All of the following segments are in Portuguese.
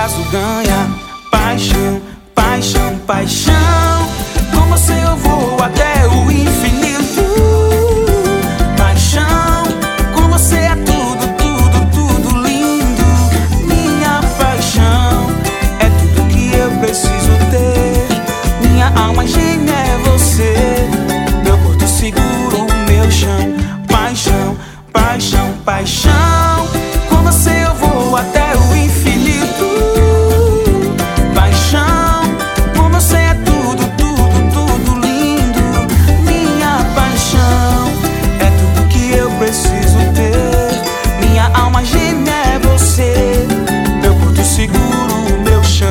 caso ganha. Paixão, paixão, paixão. Com você eu vou até o infinito. Paixão, com você é tudo, tudo, tudo lindo. Minha paixão é tudo que eu preciso ter. Minha alma gêmea é você, meu porto seguro, meu chão. Paixão, paixão, paixão. Com você eu vou até o infinito. Paixão, com você é tudo, tudo, tudo lindo. Minha paixão é tudo que eu preciso ter. Minha alma gêmea é você, meu porto seguro, meu chão.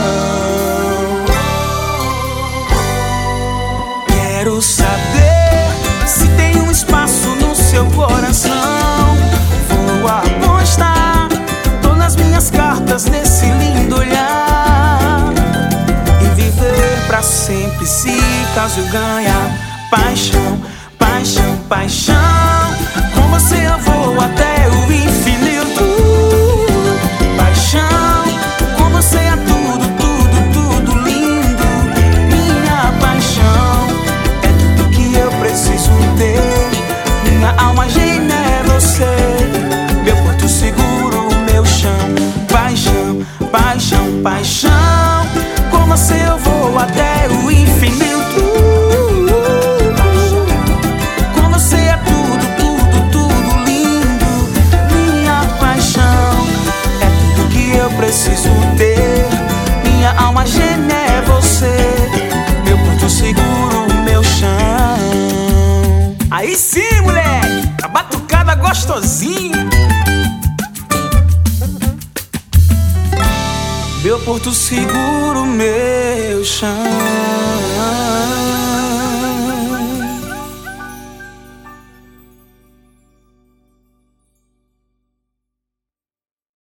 Quero saber se tem um espaço no seu coração. Vou apostar todas as minhas cartas nesse lindo olhar e viver pra sempre se caso eu ganhar. Paixão, paixão, paixão. Com você eu vou até o infinito. Paixão, com você é tudo, tudo, tudo lindo. Minha paixão é tudo que eu preciso ter. Minha alma gêmea é você, meu porto seguro, meu chão. Paixão, paixão, paixão. Com você eu vou até o infinito. Com você é tudo, tudo, tudo lindo. Minha paixão é tudo que eu preciso ter. Minha alma gêmea é você, meu porto seguro, meu chão. Aí sim, moleque, a batucada gostosinha. Meu porto seguro, meu chão.